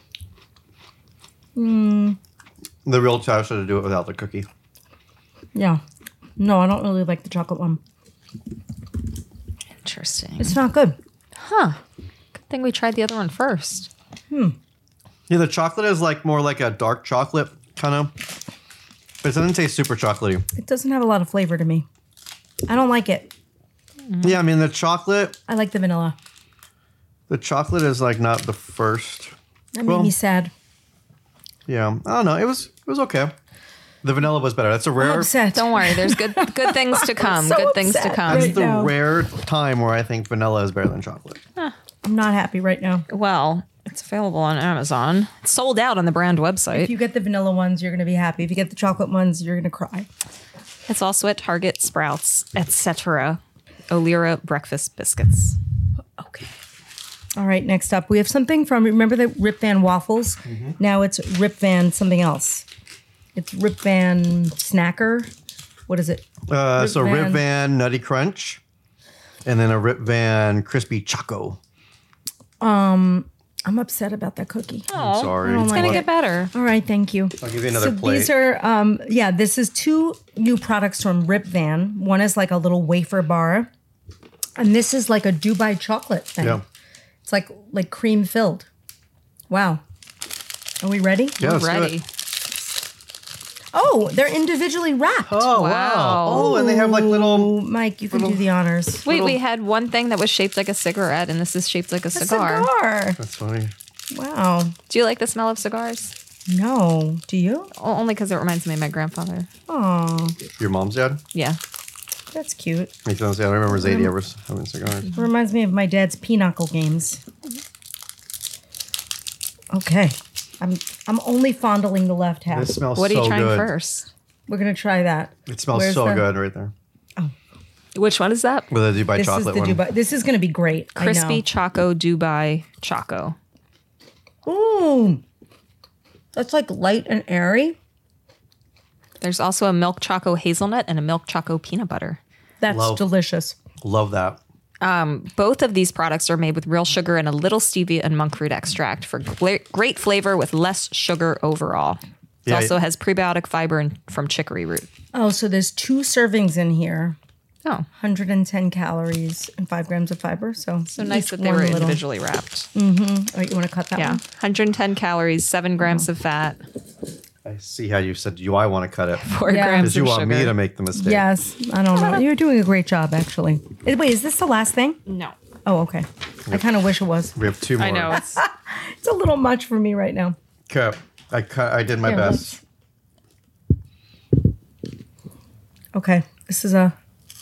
The real choice is to do it without the cookie. Yeah. No, I don't really like the chocolate one. Interesting. It's not good. Good thing we tried the other one first. Yeah, the chocolate is like more like a dark chocolate kind of, but it doesn't taste super chocolatey. It doesn't have a lot of flavor to me. I don't like it. Yeah, I mean the chocolate, I like the vanilla. the chocolate is like not the first. That made Well- me sad. Yeah, I don't know. It was it was okay. The vanilla was better. That's a I'm rare. upset. Don't worry, there's good good things to come. so good things to upset come. right It's the now. rare time where I think vanilla is better than chocolate. I'm not happy right now. Well, it's available on Amazon. It's sold out on the brand If website. you get the vanilla ones, you're going to be happy. If you get the chocolate ones, you're going to cry. It's also at Target, Sprouts, et cetera. Olira breakfast biscuits. Okay. All right, next up, we have something from, remember the Rip Van waffles? Now it's Rip Van something else. It's Rip Van Snacker. What is it? Uh, Rip so Van. Rip Van Nutty Crunch, and then a Rip Van Crispy Choco. I'm upset about that cookie. Oh, Sorry. I don't it's like gonna it. get better. All right, thank you. I'll give you another so plate. these are, um, yeah, this is two new products from Rip Van. One is like a little wafer bar, and this is like a Dubai chocolate thing. Yeah. It's like like cream filled. Wow. Are we ready? Yeah, let's do it. Ready. Oh, they're individually wrapped. Oh, wow. Wow. Oh, and they have like little. Oh, Mike, you can do the honors. Wait, we had one thing that was shaped like a cigarette, and this is shaped like a A cigar. cigar. That's funny. Wow. Do you like the smell of cigars? No. Do you? O- Only because it reminds me of my grandfather. Oh, Your mom's dad? Yeah. that's cute. Makes sense. Yeah, I remember Zadie ever having cigars. It reminds me of my dad's pinochle games. Okay. I'm I'm only fondling the left half. This smells What are so you trying good. first? We're gonna try that. It smells Where's so the- good right there. Which one is that? With a Dubai This chocolate is the one. Dubai. This is gonna be great. I know. Crispy Choco Dubai Choco. Ooh, that's like light and airy. There's also a milk choco hazelnut and a milk choco peanut butter. That's Love. delicious. Love that. Both of these products are made with real sugar and a little stevia and monk fruit extract for gla- great flavor with less sugar overall. It Yeah, also it- has prebiotic fiber and, from chicory root. Oh, so there's two servings in here, Oh, one hundred ten calories and five grams of fiber. So so nice each that they one were little- individually wrapped. Oh, you want to cut that Yeah, one? one hundred ten calories, seven grams of fat, I see how you said, you, I want to cut it. four Yeah. grams Because you of want sugar. me to make the mistake. Yes. I don't know. You're doing a great job, actually. Eh, Wait, is this the last thing? No, Oh, okay. I kind of wish it was. We have two more. I know it's It's a little much for me right now. Okay. I cut. I did my Here, best. Okay, this is a.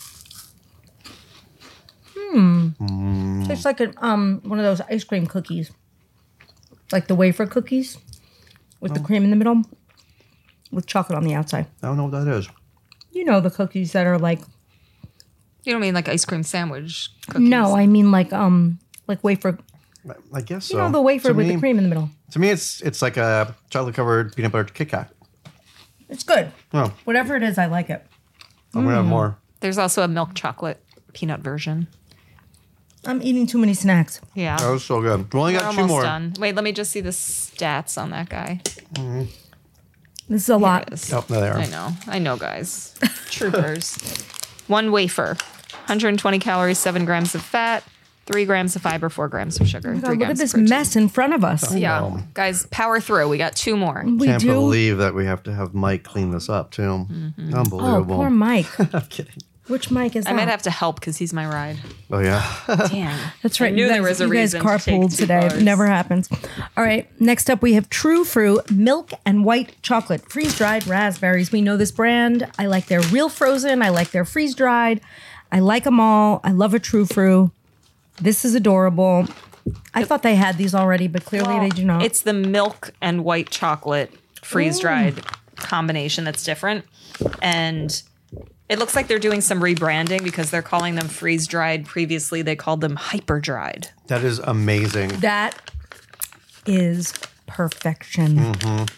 Hmm. Tastes like a um one of those ice cream cookies, like the wafer cookies, with the cream in the middle, with chocolate on the outside. I don't know what that is. You know the cookies that are like. you don't mean like ice cream sandwich cookies. No, I mean like um like wafer. I guess You so. know the wafer To with me- the cream in the middle. To me, it's it's like a chocolate covered peanut butter Kit Kat. It's good. Oh, Whatever it is, I like it. I'm gonna have more. There's also a milk chocolate peanut version. I'm eating too many snacks. Yeah. That was so good. We only We're got two almost more. done. Wait, let me just see the stats on that guy. This is a lot. Yes. Oh, there they are. I know. I know, guys. Troopers. One wafer, one hundred twenty calories, seven grams of fat, three grams of fiber, four grams of sugar. God, three look at grams this of protein. mess in front of us. Yeah. know. Guys, power through. We got two more. We Can't do. believe that we have to have Mike clean this up too. Mm-hmm. Oh, Unbelievable. poor Mike. I'm kidding. Which Mike is that? I might have to help because he's my ride. Oh yeah. Damn. That's right. I knew you there guys, was a you guys reason to take carpooled two today. cars. It never happens. All right. Next up, we have True Fruit milk and white chocolate freeze dried raspberries. We know this brand. I like their real frozen. I like their freeze dried. I like them all. I love a True Fruit. This is adorable. I thought they had these already, but clearly they do not. It's the milk and white chocolate freeze dried combination that's different. And it looks like they're doing some rebranding because they're calling them freeze dried. Previously, they called them hyper dried. That is amazing. that is perfection.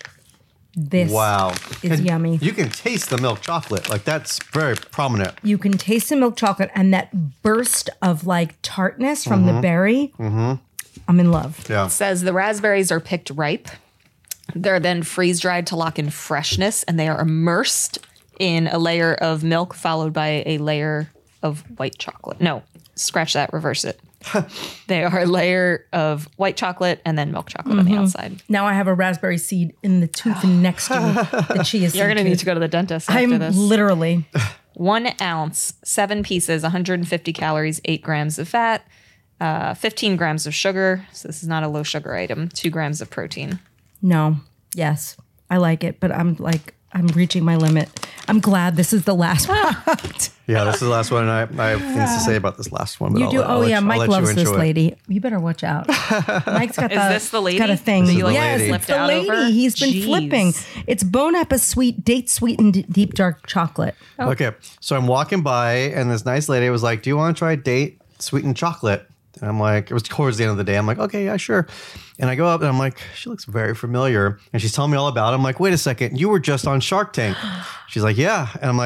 This Wow. is And yummy. You can taste the milk chocolate. Like that's very prominent. You can taste the milk chocolate and that burst of like tartness from the berry. I'm in love. Yeah. Says the raspberries are picked ripe. They're then freeze dried to lock in freshness, and they are immersed in a layer of milk followed by a layer of white chocolate. No, scratch that, reverse it. They are a layer of white chocolate and then milk chocolate on the outside. Now I have a raspberry seed in the tooth next to me. The chia seed. You're going to need tooth. to go to the dentist after I'm this. literally. One ounce, seven pieces, one hundred fifty calories, eight grams of fat, uh, fifteen grams of sugar. So this is not a low sugar item. Two grams of protein. No. Yes. I like it, but I'm like, I'm reaching my limit. I'm glad this is the last product. Yeah, this is the last one, and I, I have things to say about this last one. But You I'll do. let- I'll Oh let yeah, you- I'll Mike let you loves this into it. lady. You better watch out. Mike's got Is the. this the lady Got a thing. This is the yes, lady. it's Flipped the out lady. over? He's been Jeez. flipping. It's Bon Appetit sweet, date sweetened deep dark chocolate. Okay, so I'm walking by, and this nice lady was like, "Do you want to try date sweetened chocolate?" And I'm like, it was towards the end of the day. I'm like, okay, yeah, sure. And I go up, and I'm like, she looks very familiar. And she's telling me all about it. I'm like, wait a second, you were just on Shark Tank. She's like, yeah. And I'm like,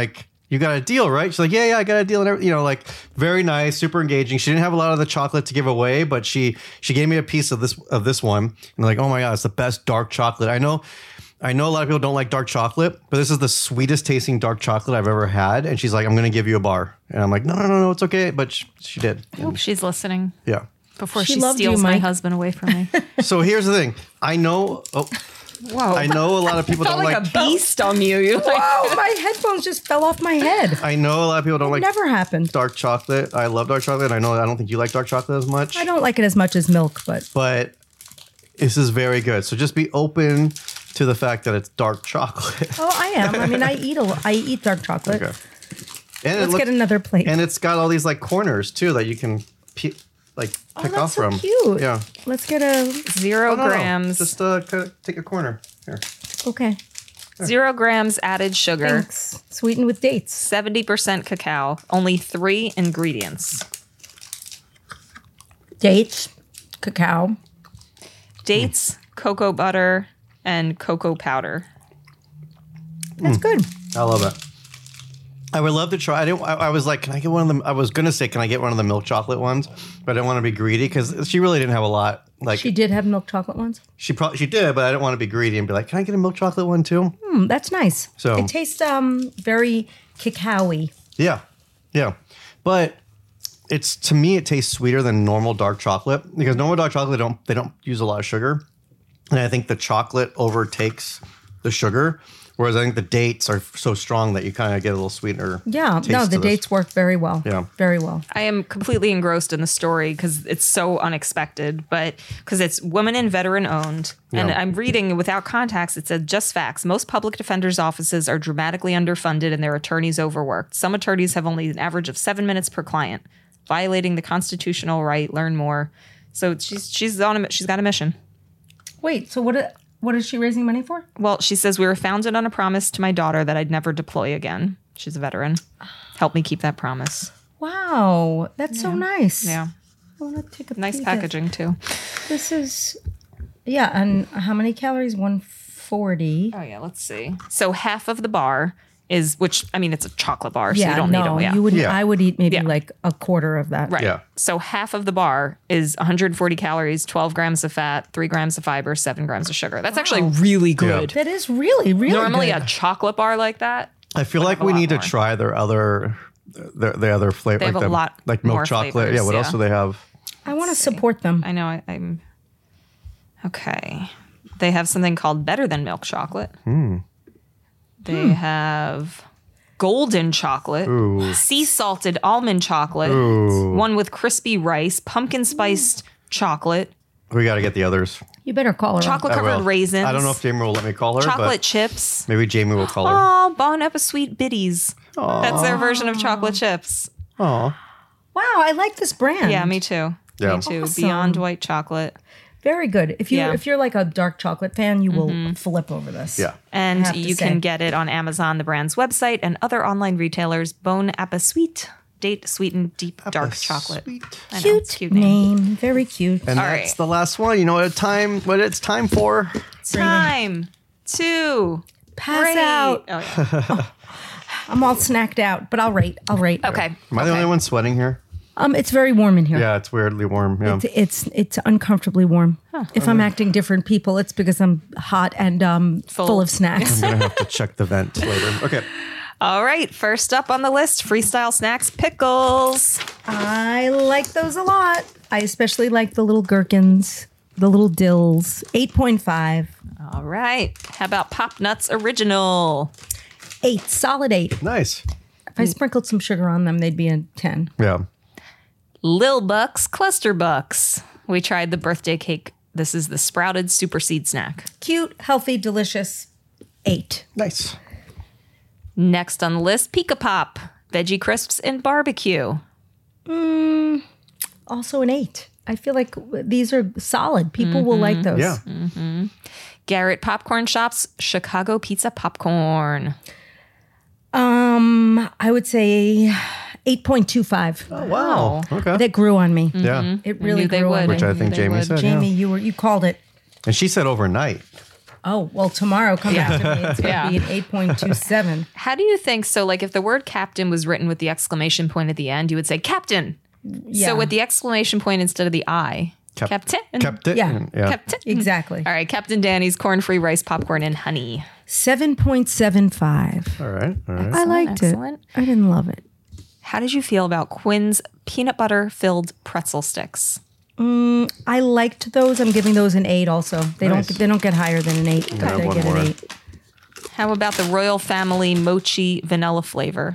you got a deal, right? She's like, yeah, yeah, I got a deal. And everything. You know, like very nice, super engaging. She didn't have a lot of the chocolate to give away, but she she gave me a piece of this of this one. And like, oh my God, it's the best dark chocolate. I know, I know a lot of people don't like dark chocolate, but this is the sweetest tasting dark chocolate I've ever had. And she's like, I'm going to give you a bar. And I'm like, no, no, no, no, it's okay. But she, she did. I hope she's listening Yeah. before She she, loved you, steals my Mike. husband away from me. So here's the thing. I know. Oh, Whoa. I know a lot of people Felt don't like, like. a beast on you. You're like, Oh, my headphones just fell off my head. I know a lot of people don't like Never happened. dark chocolate. I love dark chocolate. I know I don't think you like dark chocolate as much, I don't like it as much as milk, but but this is very good. So just be open to the fact that it's dark chocolate. oh, I am. I mean, I eat a, I eat dark chocolate. Okay. And Let's it look- get another plate. And it's got all these like corners too that you can pe- like oh, pick that's off so from. cute. Yeah. Let's get a. zero Oh, no, no. grams. Just uh, kind of take a corner here. Okay. Zero grams added sugar. Thanks. Sweetened with dates. seventy percent cacao. Only three ingredients. Dates, cacao. Dates, cocoa butter, and cocoa powder. That's good. I love it. I would love to try. I didn't. I, I was like, can I get one of them? I was gonna say, can I get one of the milk chocolate ones? But I didn't want to be greedy because she really didn't have a lot. Like She she, did have milk chocolate ones. probably she did, but I didn't want to be greedy and be like, can I get a milk chocolate one too? Hmm, that's nice. So- it tastes um very cacao-y. Yeah, yeah. But it's to me, it tastes sweeter than normal dark chocolate because normal dark chocolate they don't they don't use a lot of sugar, and I think the chocolate overtakes the sugar. Whereas I think the dates are so strong that you kind of get a little sweeter. Yeah, taste no, to the this. dates work very well. Yeah. Very well. I am completely engrossed in the story because it's so unexpected, but because it's woman and veteran owned. And Yeah. I'm reading without context, it said just facts. Most public defenders' offices are dramatically underfunded and their attorneys overworked. Some attorneys have only an average of seven minutes per client, violating the constitutional right. Learn more. So she's she's on a, she's got a mission. Wait, so what? What is she raising money for? Well, she says we were founded on a promise to my daughter that I'd never deploy again. She's a veteran. Help me keep that promise. Wow, that's so nice. Yeah. I want to take a Nice peek at- packaging too. This is, yeah, and how many calories? one forty. Oh yeah, let's see. So half of the bar is, which I mean, it's a chocolate bar, so Yeah, you don't no, need it. Yeah. you wouldn't. Yeah. I would eat maybe Yeah. like a quarter of that. Right. Yeah. So half of the bar is one hundred forty calories, twelve grams of fat, three grams of fiber, seven grams of sugar. That's actually really good. That is really, really Normally good. a chocolate bar like that. I feel Would like have a we lot need to more. try their other, the, the other flavor. They like have a the, lot like milk more chocolate. flavors, yeah. What else yeah. do they have? I want to support them. I know I, I'm okay. They have something called better than milk chocolate. They have golden chocolate, Ooh. sea salted almond chocolate, Ooh. one with crispy rice, pumpkin spiced chocolate, We got to get the others. You better call her. chocolate I covered will. raisins. I don't know if Jamie will let me call her, chocolate but chips. maybe Jamie will call her. Oh, Bon Appetit Biddies. That's their version of chocolate chips. Oh, Wow, I like this brand. Yeah, me too. Yeah. Me too. Awesome. Beyond white chocolate. Very good. If you Yeah. if you're like a dark chocolate fan, you will flip over this. yeah. And have to you say. can get it on Amazon, the brand's website, and other online retailers. Bon Appetit, date sweetened deep dark chocolate. Sweet. I know, Cute, it's a cute name. name. Very cute. And All that's right. the last one. You know what time? What it's time for? Time to Pass rate. out. Oh, yeah. I'm all snacked out, but I'll rate. I'll rate. Okay. Am I the okay. only one sweating here? Um, it's very warm in here. Yeah, it's weirdly warm. Yeah. It's, it's it's uncomfortably warm. If I'm acting different people, it's because I'm hot and um full, Full. of snacks. I'm gonna have to check the vent later. Okay. All right. First up on the list, freestyle snacks, pickles. I like those a lot. I especially like the little gherkins, the little dills. eight point five. All right. How about Pop Nuts Original? Eight, solid eight. Nice. If I sprinkled some sugar on them, they'd be a ten. Yeah. Lil Bucks Cluster Bucks. We tried the birthday cake. This is the sprouted super seed snack. Cute, healthy, delicious. Eight. Nice. Next on the list, Pika Pop, veggie crisps and barbecue. Also an eight. I feel like these are solid. People will like those. Yeah. Garrett Popcorn Shop's Chicago Pizza Popcorn. Um, I would say eight point two five. Oh, wow. Okay. That grew on me. Yeah. It really knew they grew would. on me. Which I think They Jamie would. said. Jamie, Yeah. you were you called it. And she said overnight. Oh, well, tomorrow, come back to me. It's going to Yeah. be an eight point two seven. How do you think? So, like, if the word captain was written with the exclamation point at the end, you would say captain. Yeah. So, with the exclamation point instead of the I, Cap- captain. Kept it. Yeah. yeah. Captain. Exactly. All right, Captain Danny's corn-free rice popcorn and honey. seven point seven five. All right. All right. I liked excellent. it. I didn't love it. How did you feel about Quinn's peanut butter filled pretzel sticks? I liked those. I'm giving those an eight also. They Nice. don't they don't get higher than an eight. but Yeah, they one get more. an eight. How about the Royal Family mochi vanilla flavor?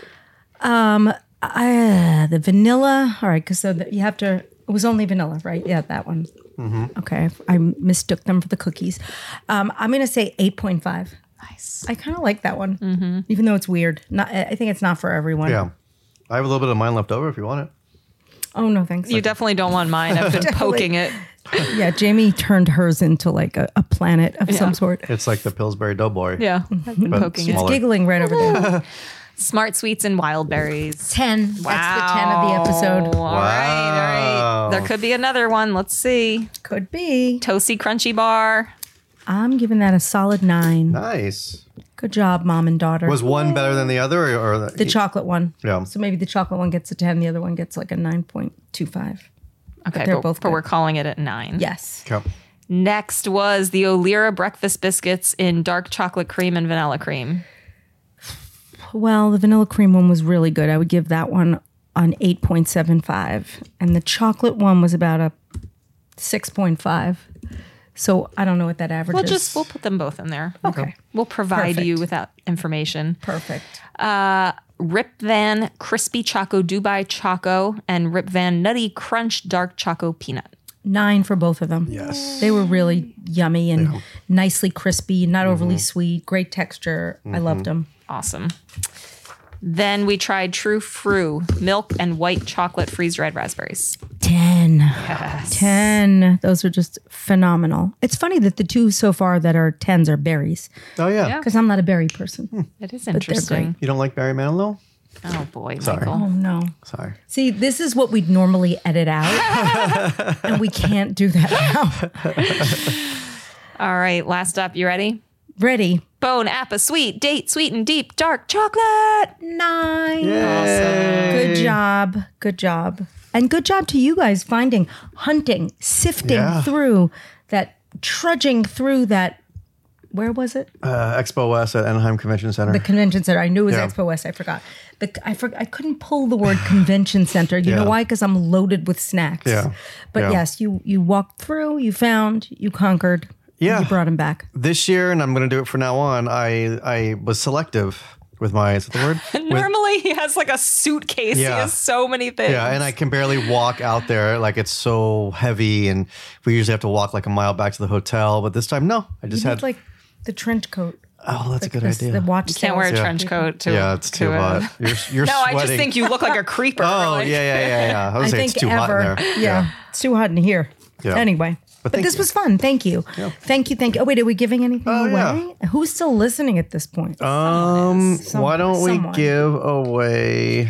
Uh, the vanilla. All right, because so the, you have to. It was only vanilla, right? Yeah, that one. Okay, I, I mistook them for the cookies. Um, I'm gonna say eight point five. Nice. I kind of like that one, even though it's weird. Not. I think it's not for everyone. Yeah. I have a little bit of mine left over if you want it. Oh no, thanks. You definitely don't want mine. I've been poking it. Yeah, Jamie turned hers into like a, a planet of some sort. It's like the Pillsbury Doughboy. Yeah, I've been But poking it. smaller. Giggling right over there. Smart Sweets and Wild Berries. ten. That's the ten of the episode. All right, all right. There could be another one. Let's see. Could be. Toasty Crunchy Bar. I'm giving that a solid nine. Nice. Good job, mom and daughter. Was one better than the other, or, or the chocolate one? Yeah. So maybe the chocolate one gets a ten. The other one gets like a nine point two five. Okay, they're but, both but good. we're calling it at nine. Yes. Okay. Next was the Olira breakfast biscuits in dark chocolate cream and vanilla cream. Well, the vanilla cream one was really good. I would give that one an eight point seven five, and the chocolate one was about a six point five. So I don't know what that average We'll is. just we'll put them both in there. Okay. We'll provide Perfect. you with that information. Perfect. Rip Van Crispy Choco Dubai Choco and Rip Van Nutty Crunch Dark Choco Peanut. Nine for both of them. Yes. They were really yummy and nicely crispy, not overly sweet, great texture. I loved them. Awesome. Then we tried True Fru milk and white chocolate freeze dried raspberries. ten. ten. Those are just phenomenal. It's funny that the two so far that are tens are berries Oh, yeah. Yeah. because I'm not a berry person. It is they're interesting. You don't like Barry Manilow? Oh boy, Sorry. Michael. Oh, no. Sorry. See, this is what we'd normally edit out, and we can't do that now. All right, last up, you ready? Ready? Bone Appa Sweet Date Sweet and Deep Dark Chocolate. Nine. Yay. Good job. Good job. And good job to you guys finding, hunting, sifting Yeah. through that, trudging through that. Where was it? Uh, Expo West at Anaheim Convention Center. The convention center. I knew it was Yeah. Expo West. I forgot. The, I for, I couldn't pull the word convention center. You Yeah. know why? Because I'm loaded with snacks. Yeah. But Yeah. yes, you you walked through, you found, you conquered. Yeah. And you brought them back. This year, and I'm going to do it from now on, I I was selective with my, is that the word? With- Normally he has like a suitcase. He Yeah. has so many things. Yeah, and I can barely walk out there. Like, it's so heavy, and we usually have to walk like a mile back to the hotel. But this time, no. I You just need had, like the trench coat. oh, that's a good This- idea. The watch. You can't wear a sales. trench coat to yeah, it's to too a- hot. You're, you're No, sweating. I just think you look like a creeper. Oh, Like- yeah, yeah, yeah, yeah. I would I say think it's too ever. hot in there. Yeah. It's too hot in here. Yeah. Anyway. But, thank this you. was fun. Thank you. Thank you. Thank you. Oh, wait, are we giving anything Oh, away? Who's still listening at this point? Um, Some- why don't we someone. give away?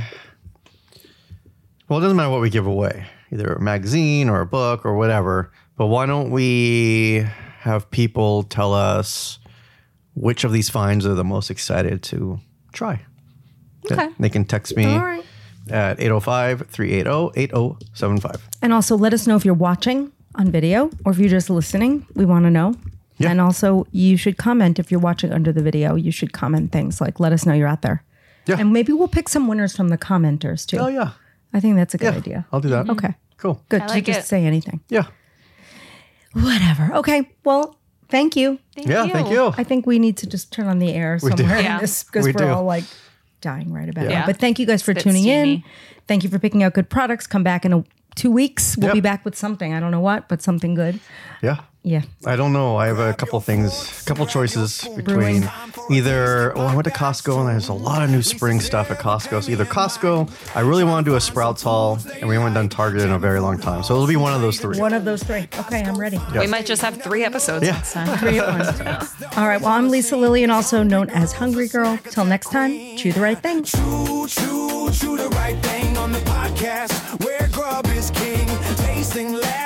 Well, it doesn't matter what we give away, either a magazine or a book or whatever. But why don't we have people tell us which of these finds are the most excited to try? Okay. They can text me All right. at eight oh five, three eight zero, eight oh seven five. And also let us know if you're watching on video or if you're just listening. We want to know. Yeah. And also you should comment if you're watching under the video. You should comment things like let us know you're out there. Yeah. And maybe we'll pick some winners from the commenters too. Oh, yeah. I think that's a good Yeah. idea. I'll do that. Okay. Cool. Good. I So like just it. say anything. Yeah. Whatever. Okay. Well, thank you. Thank Yeah. you. Thank you. I think we need to just turn on the air do. somewhere Yeah. in this because We we're do. all like dying right about Yeah. it. But thank you guys for Bit tuning in. steamy. Thank you for picking out good products. Come back in a, two weeks. We'll Yep. be back with something. I don't know what, but something good. Yeah. Yeah. I don't know. I have a couple things, couple choices between either. Oh, I went to Costco and there's a lot of new spring stuff at Costco. So either Costco, I really want to do a Sprouts haul, and we haven't done Target in a very long time. So it'll be one of those three. One of those three. Okay, I'm ready. Yeah. We might just have three episodes Yeah. next time. Three at once. All right. Well, I'm Lisa Lillian, also known as Hungry Girl. Till next time, chew the right thing. True, true, true the right thing on the podcast where grub is king. Tasting,